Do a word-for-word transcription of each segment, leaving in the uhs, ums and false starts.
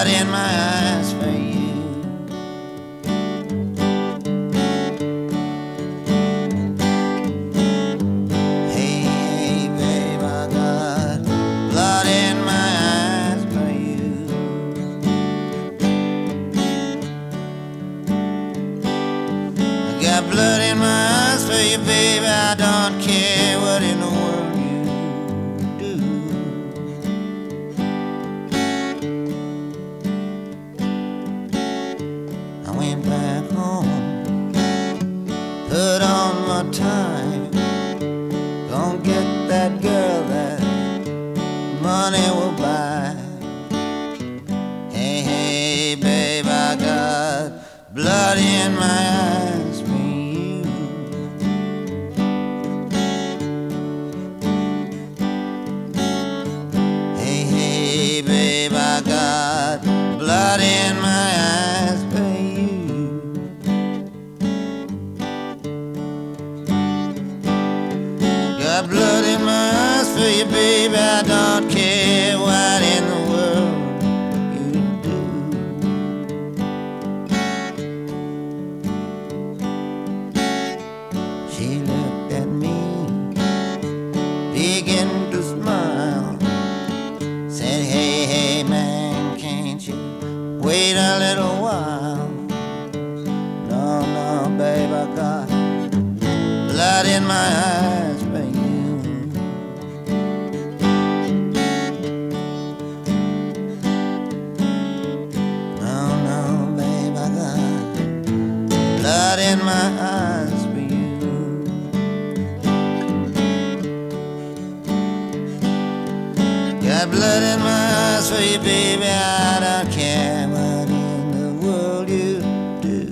blood in my eyes for you. Hey, hey, babe, I got blood in my eyes for you. I got blood in my eyes for you, baby. I don't care what in the world you do. I went back home, put on my time, gonna get that girl that money will buy. Hey, hey, babe, I got blood in my eyes for you. Hey, hey, babe, I got blood in my eyes for you. Got blood in my eyes for you, baby. I don't care what in the world you do. She looked at me, began to smile, said, hey, hey, man, can't you wait a little while? No, no, babe, I got blood in my eyes for you. No, no, babe, I got blood in my eyes for you. Got blood in my eyes for you, baby. I don't care what in the world you do.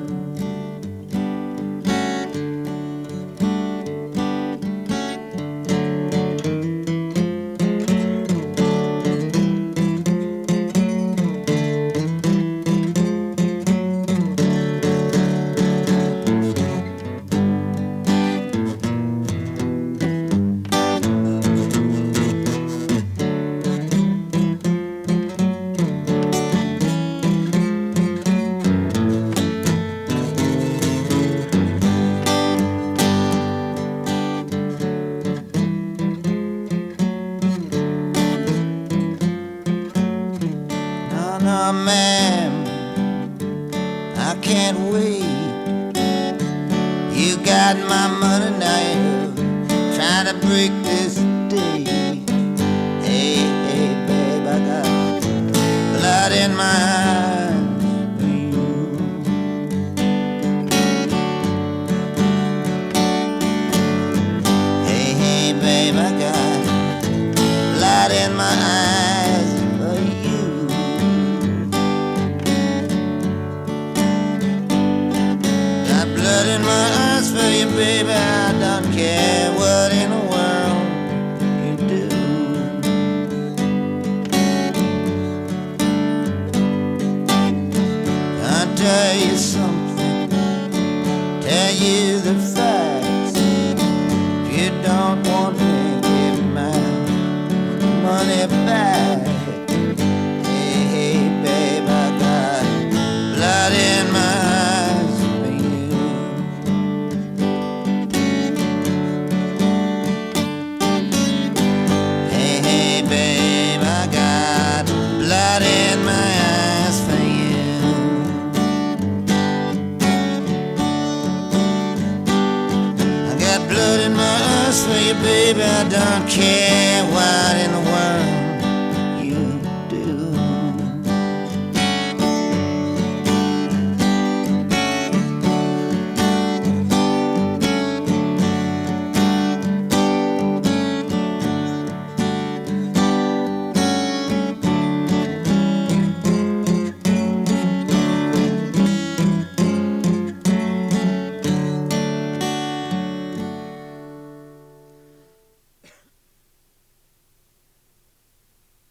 No, no, ma'am, I can't wait. You got my money now, you're trying to break this day. Hey, hey, babe, I got blood in my eyes for you. Hey, hey, babe, I got blood in my eyes for you. Got blood in my eyes for you, baby. I don't care what in the world you do. I'll tell you something, tell you the facts. If you don't want me, give my money back. Hey, hey, babe, I got blood in my eyes for you. Hey, hey, babe, I got blood in my eyes for you. I got blood in my eyes for you, baby. I don't care what in the world